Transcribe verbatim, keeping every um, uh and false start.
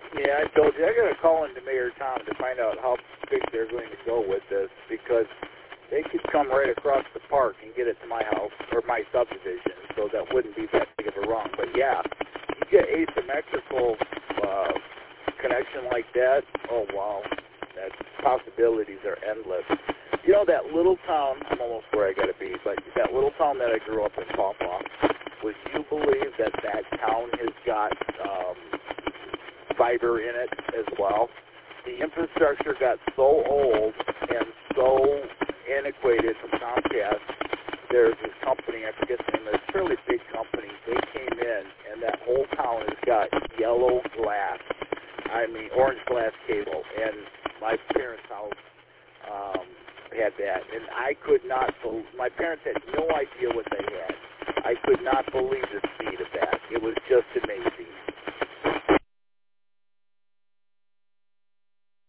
Yeah, I told you. I got to call into Mayor Tom to find out how big they're going to go with this, because they could come right across the park and get it to my house or my subdivision, so that wouldn't be that big of a wrong. But yeah, you get asymmetrical uh, connection like that. Oh wow, that possibilities are endless. You know that little town? I'm almost where I got to be, but that little town that I grew up in, Pawpaw. Would you believe that that town has got um, fiber in it as well? The infrastructure got so old and so antiquated from Comcast. There's this company, I forget the name, it's a fairly big company. They came in, and that whole town has got yellow glass. I mean, orange glass cable. And my parents' house um, had that. And I could not believe, my parents had no idea what they had. I could not believe the speed of that. It was just amazing.